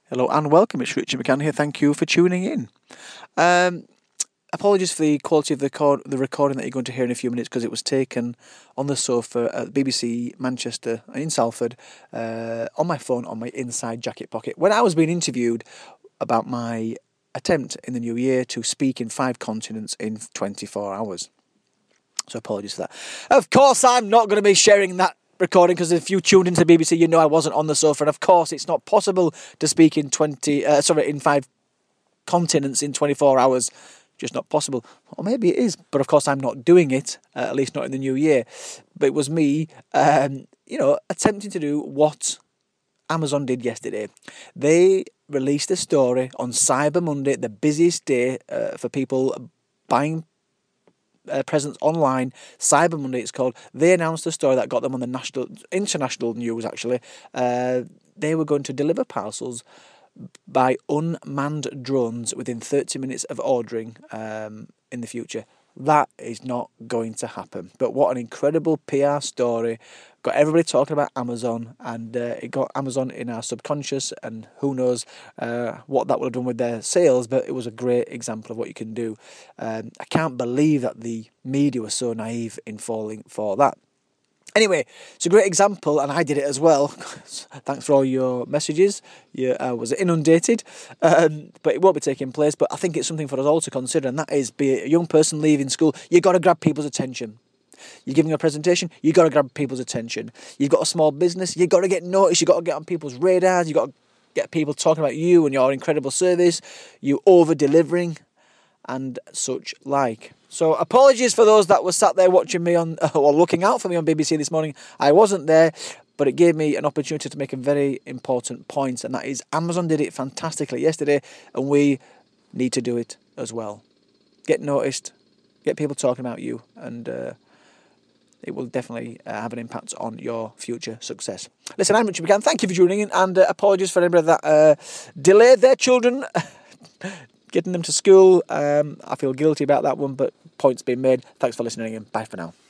Hello and welcome, it's Richard McCann here. Thank you for tuning in. Apologies for the quality of the recording that you're going to hear in a few minutes because it was taken on the sofa at BBC Manchester in Salford on my phone on my inside jacket pocket when I was being interviewed about my attempt in the new year to speak in 5 continents in 24 hours. So apologies for that. Of course, I'm not going to be sharing that recording because if you tuned into the BBC, you know I wasn't on the sofa, and of course, it's not possible to speak in 5 continents in 24 hours. Just not possible. Or maybe it is, but of course, I'm not doing it. At least not in the new year. But it was me, attempting to do what Amazon did yesterday. They released a story on Cyber Monday, the busiest day for people buying presence online. Cyber Monday it's called. They announced a story that got them on the international news actually. They were going to deliver parcels by unmanned drones within 30 minutes of ordering in the future. That is not going to happen. But what an incredible PR story. Got everybody talking about Amazon, and it got Amazon in our subconscious, and who knows what that would have done with their sales, but it was a great example of what you can do. I can't believe that the media was so naive in falling for that. Anyway, it's a great example, and I did it as well. Thanks for all your messages. I was inundated, but it won't be taking place. But I think it's something for us all to consider, and that is, be a young person leaving school, you've got to grab people's attention. You're giving a presentation, you've got to grab people's attention. You've got a small business, you've got to get noticed, you've got to get on people's radars, you've got to get people talking about you and your incredible service, you over-delivering, and such like. So apologies for those that were sat there watching me or looking out for me on BBC this morning. I wasn't there, but it gave me an opportunity to make a very important point, and that is Amazon did it fantastically yesterday, and we need to do it as well. Get noticed, get people talking about you, and it will definitely have an impact on your future success. Listen, I'm Richard McCann. Thank you for tuning in, and apologies for anybody that delayed their children getting them to school. I feel guilty about that one, but points being made. Thanks for listening and bye for now.